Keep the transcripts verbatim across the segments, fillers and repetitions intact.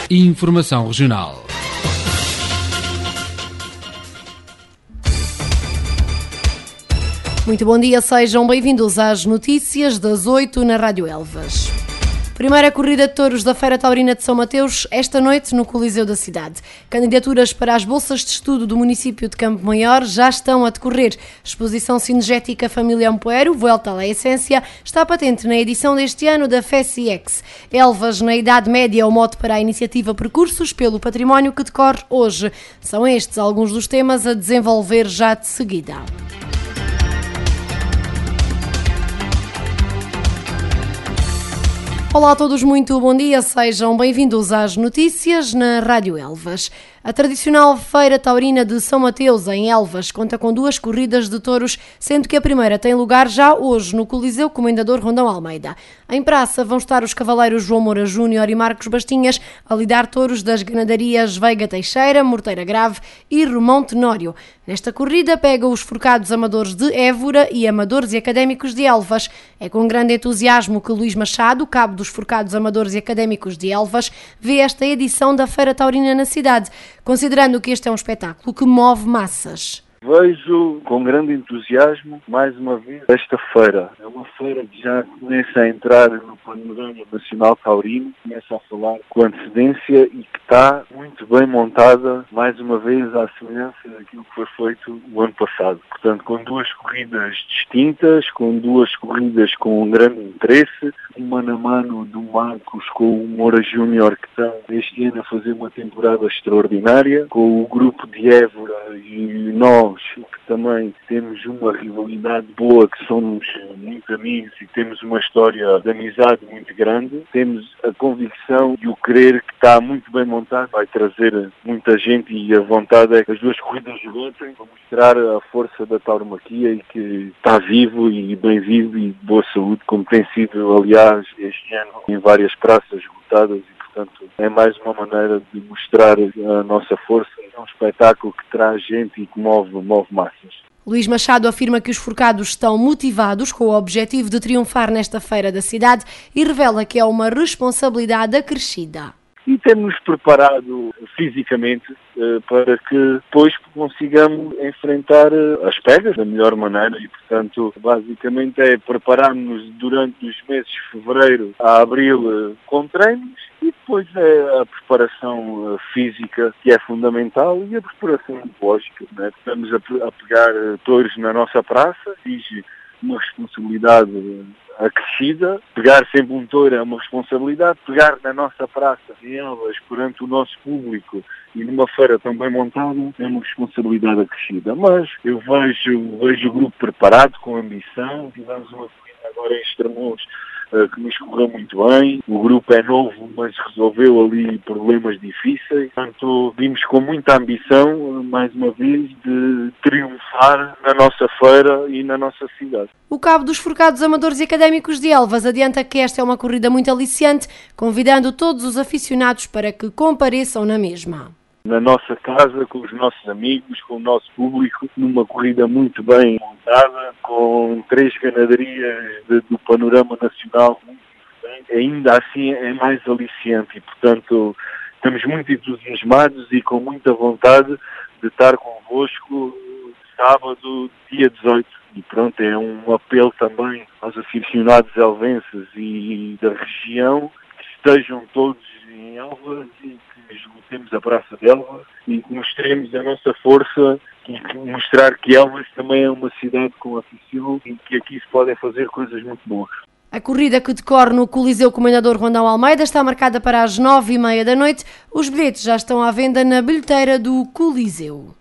Informação regional. Muito bom dia, sejam bem-vindos às notícias das oito na Rádio Elvas. Primeira corrida de touros da Feira Taurina de São Mateus, esta noite no Coliseu da cidade. Candidaturas para as bolsas de estudo do município de Campo Maior já estão a decorrer. Exposição cinegética Família Ampoeiro, Volta à Essência, está patente na edição deste ano da FESIEX. Elvas na Idade Média é o mote para a iniciativa Percursos pelo Património que decorre hoje. São estes alguns dos temas a desenvolver já de seguida. Olá a todos, muito bom dia, sejam bem-vindos às notícias na Rádio Elvas. A tradicional Feira Taurina de São Mateus, em Elvas, conta com duas corridas de touros, sendo que a primeira tem lugar já hoje no Coliseu Comendador Rondão Almeida. Em praça vão estar os cavaleiros João Moura Júnior e Marcos Bastinhas a lidar touros das ganadarias Veiga Teixeira, Morteira Grave e Romão Tenório. Nesta corrida pega os forcados amadores de Évora e amadores e académicos de Elvas. É com grande entusiasmo que Luís Machado, cabo dos forcados amadores e académicos de Elvas, vê esta edição da Feira Taurina na cidade, considerando que este é um espetáculo que move massas. Vejo com grande entusiasmo, mais uma vez, esta feira. É uma feira que já começa a entrar no panorama nacional taurino, começa a falar com antecedência e que está muito bem montada, mais uma vez, à semelhança daquilo que foi feito o ano passado. Portanto, com duas corridas distintas, com duas corridas com um grande interesse, um mano a mano do Marcos com o Moura Júnior, que estão este ano a fazer uma temporada extraordinária, com o grupo de Évora e nós, que também temos uma rivalidade boa, que somos muito amigos e temos uma história de amizade muito grande. Temos a convicção e o querer que está muito bem montado, vai trazer muita gente, e a vontade é que as duas corridas joguem para mostrar a força da tauromaquia e que está vivo e bem vivo e de boa saúde, como tem sido, aliás, este ano em várias praças esgotadas. Portanto, é mais uma maneira de mostrar a nossa força. É um espetáculo que traz gente e que move, move massas. Luís Machado afirma que os forcados estão motivados com o objetivo de triunfar nesta feira da cidade e revela que é uma responsabilidade acrescida. E temos preparado fisicamente uh, para que depois consigamos enfrentar uh, as pegas da melhor maneira e, portanto, basicamente é preparar-nos durante os meses de fevereiro a abril uh, com treinos, e depois é a preparação uh, física, que é fundamental, e a preparação lógica, né? Estamos a, a pegar uh, touros na nossa praça, exige uma responsabilidade uh, acrescida. Pegar sempre um touro é uma responsabilidade, pegar na nossa praça em Elvas perante o nosso público e numa feira tão bem montada é uma responsabilidade acrescida. Mas eu vejo, vejo o grupo preparado, com ambição. Tivemos uma corrida agora em Estremoz que nos correu muito bem. O grupo é novo, mas resolveu ali problemas difíceis. Portanto, vimos com muita ambição, mais uma vez, de triunfar na nossa feira e na nossa cidade. O cabo dos forcados amadores e académicos de Elvas adianta que esta é uma corrida muito aliciante, convidando todos os aficionados para que compareçam na mesma. Na nossa casa, com os nossos amigos, com o nosso público, numa corrida muito bem montada, com três ganadarias de, do panorama nacional muito importante. Ainda assim é mais aliciante e, portanto, estamos muito entusiasmados e com muita vontade de estar convosco sábado, dia dezoito. E pronto, é um apelo também aos aficionados elvenses e da região que estejam todos em Elvas e que esgotemos a Praça de Elvas e que mostremos a nossa força e que mostrar que Elvas também é uma cidade com afição e que aqui se podem fazer coisas muito boas. A corrida, que decorre no Coliseu Comendador Rondão Almeida, está marcada para as nove e meia da noite. Os bilhetes já estão à venda na bilheteira do Coliseu.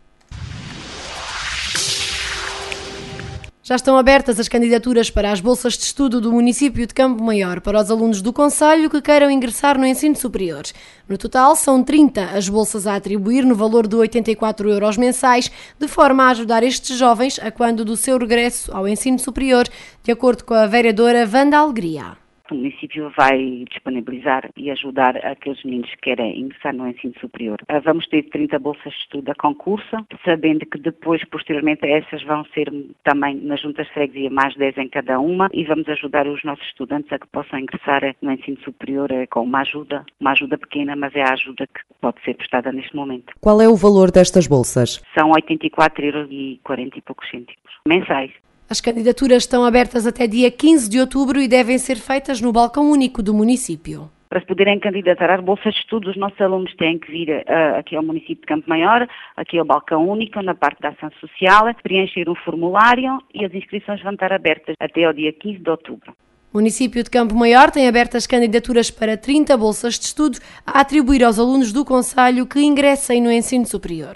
Já estão abertas as candidaturas para as bolsas de estudo do município de Campo Maior para os alunos do concelho que queiram ingressar no ensino superior. No total, são trinta as bolsas a atribuir no valor de oitenta e quatro euros mensais, de forma a ajudar estes jovens a quando do seu regresso ao ensino superior, de acordo com a vereadora Wanda Alegria. O município vai disponibilizar e ajudar aqueles meninos que querem ingressar no ensino superior. Vamos ter trinta bolsas de estudo a concurso, sabendo que depois, posteriormente, essas vão ser também nas juntas de freguesia, mais dez em cada uma, e vamos ajudar os nossos estudantes a que possam ingressar no ensino superior com uma ajuda, uma ajuda pequena, mas é a ajuda que pode ser prestada neste momento. Qual é o valor destas bolsas? São oitenta e quatro euros e quarenta e poucos cêntimos mensais. As candidaturas estão abertas até dia quinze de outubro e devem ser feitas no balcão único do município. Para se poderem candidatar às bolsas de estudo, os nossos alunos têm que vir uh, aqui ao município de Campo Maior, aqui ao balcão único, na parte da ação social, preencher um formulário e as inscrições vão estar abertas até ao dia quinze de outubro. O município de Campo Maior tem abertas candidaturas para trinta bolsas de estudo a atribuir aos alunos do concelho que ingressem no ensino superior.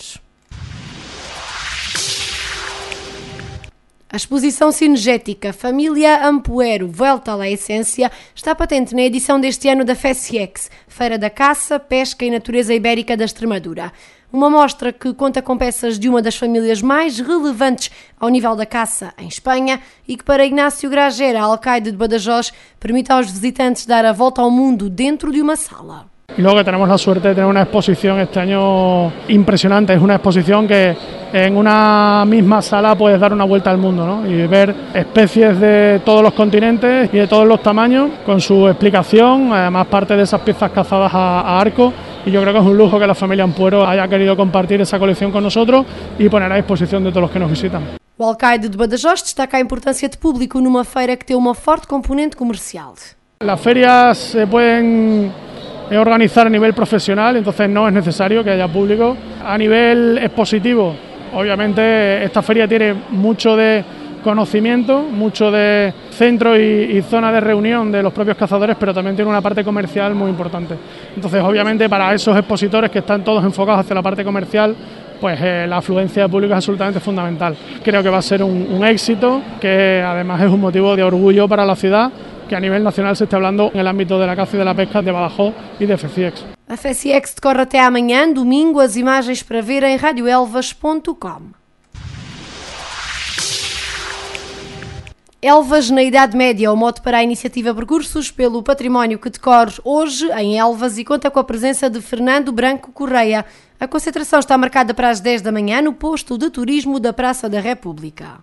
A exposição cinegética Família Ampoero Volta à Essência está patente na edição deste ano da FESIEX, Feira da Caça, Pesca e Natureza Ibérica da Extremadura. Uma mostra que conta com peças de uma das famílias mais relevantes ao nível da caça em Espanha e que para Ignacio Gragera, alcaide de Badajoz, permite aos visitantes dar a volta ao mundo dentro de uma sala. Y luego que tenemos la suerte de tener una exposición este año impresionante. Es una exposición que en una misma sala puedes dar una vuelta al mundo, ¿no? Y ver especies de todos los continentes y de todos los tamaños con su explicación, además parte de esas piezas cazadas a, a arco. Y yo creo que es un lujo que la familia Ampoero haya querido compartir esa colección con nosotros y poner a disposición de todos los que nos visitan. O alcaide de Badajoz destaca a importância de público numa feira que tem uma forte componente comercial. Las ferias se pueden organizar a nivel profesional, entonces no es necesario que haya público. A nivel expositivo, obviamente esta feria tiene mucho de conocimiento, mucho de centro y, y zona de reunión de los propios cazadores, pero también tiene una parte comercial muy importante. Entonces, obviamente, para esos expositores que están todos enfocados hacia la parte comercial, pues eh, la afluencia de público es absolutamente fundamental. Creo que va a ser un, un éxito, que además es un motivo de orgullo para la ciudad, que a nivel nacional se está hablando en el ámbito de la caza y de la pesca de Badajoz y de FESIEX. A FESIEX decorre até amanhã, domingo, as imagens para ver em radio elvas ponto com. Elvas na Idade Média, o mote para a iniciativa Percursos pelo Património que decorre hoje em Elvas e conta com a presença de Fernando Branco Correia. A concentração está marcada para as dez da manhã no posto de turismo da Praça da República.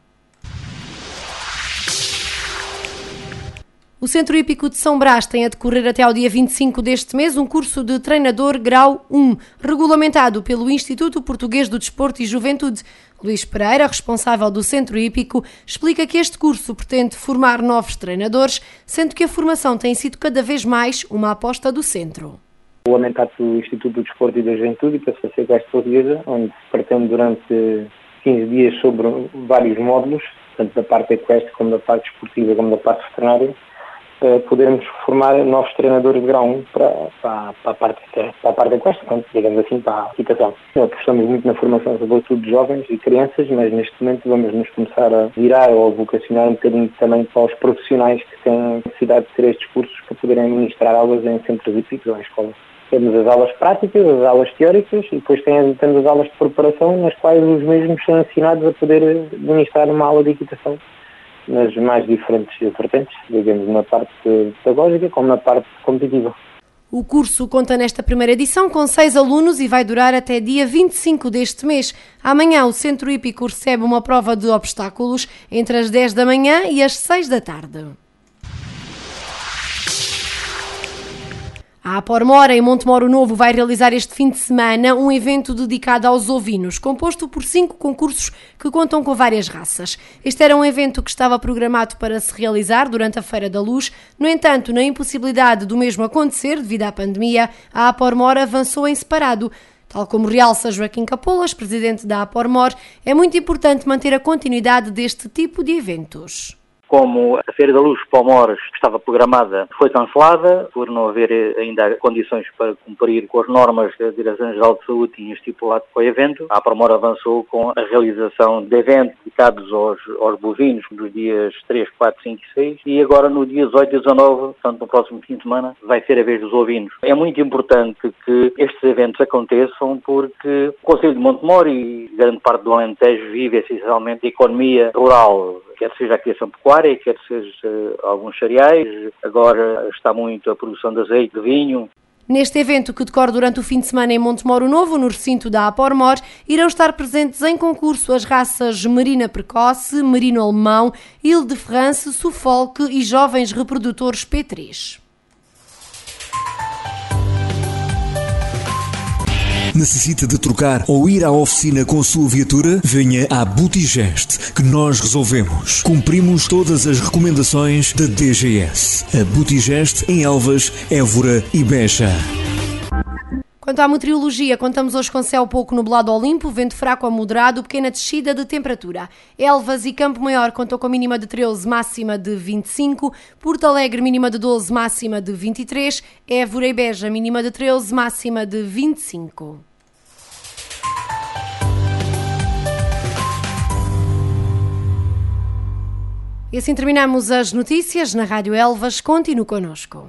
O Centro Hípico de São Brás tem a decorrer até ao dia vinte e cinco deste mês um curso de treinador grau um, regulamentado pelo Instituto Português do Desporto e Juventude. Luís Pereira, responsável do Centro Hípico, explica que este curso pretende formar novos treinadores, sendo que a formação tem sido cada vez mais uma aposta do centro. Regulamentado pelo Instituto do Desporto e da Juventude e pela Sociedade Equestre Portuguesa, onde se pretende durante quinze dias sobre vários módulos, tanto da parte equestre como da parte esportiva como da parte veterinária, podermos formar novos treinadores de grau um para, para, para, a parte, para a parte equestre, digamos assim, para a equitação. Apostamos muito na formação, sobretudo de jovens e crianças, mas neste momento vamos nos começar a virar ou a vocacionar um bocadinho também para os profissionais que têm necessidade de ter estes cursos para poderem ministrar aulas em centros hípicos ou em escolas. Temos as aulas práticas, as aulas teóricas e depois temos as aulas de preparação nas quais os mesmos são ensinados a poder ministrar uma aula de equitação nas mais diferentes vertentes, digamos, na parte pedagógica como na parte competitiva. O curso conta nesta primeira edição com seis alunos e vai durar até dia vinte e cinco deste mês. Amanhã o Centro Hípico recebe uma prova de obstáculos entre as dez da manhã e as seis da tarde. A Apormor, em Montemoro Novo, vai realizar este fim de semana um evento dedicado aos ovinos, composto por cinco concursos que contam com várias raças. Este era um evento que estava programado para se realizar durante a Feira da Luz. No entanto, na impossibilidade do mesmo acontecer, devido à pandemia, a Apormor avançou em separado. Tal como realça Joaquim Capolas, presidente da Apormor, é muito importante manter a continuidade deste tipo de eventos. Como a Feira da Luz Palmores estava programada, foi cancelada por não haver ainda condições para cumprir com as normas da Direção-Geral de Saúde tinha estipulado para o evento. A Apormor avançou com a realização de eventos dedicados aos, aos bovinos nos dias três, quatro, cinco e seis e agora no dia dezoito e dezanove, portanto no próximo fim de semana, vai ser a vez dos ovinos. É muito importante que estes eventos aconteçam porque o Concelho de Montemor e grande parte do Alentejo vive essencialmente a economia rural. quer seja a criação pecuária, quer seja alguns cereais. Agora está muito a produção de azeite, de vinho. Neste evento, que decorre durante o fim de semana em Montemoro Novo, no recinto da Apormor, irão estar presentes em concurso as raças Merina Precoce, Merino Alemão, Ile de France, Suffolk e jovens reprodutores P três. Necessita de trocar ou ir à oficina com a sua viatura? Venha à Butigest, que nós resolvemos. Cumprimos todas as recomendações da D G S. A Butigest em Elvas, Évora e Beja. Quanto à meteorologia, contamos hoje com céu pouco nublado ao limpo, vento fraco a moderado, pequena descida de temperatura. Elvas e Campo Maior contam com mínima de treze, máxima de vinte e cinco. Porto Alegre, mínima de doze, máxima de vinte e três. Évora e Beja, mínima de treze, máxima de vinte e cinco. E assim terminamos as notícias na Rádio Elvas. Continue connosco.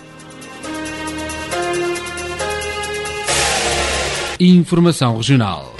Informação regional.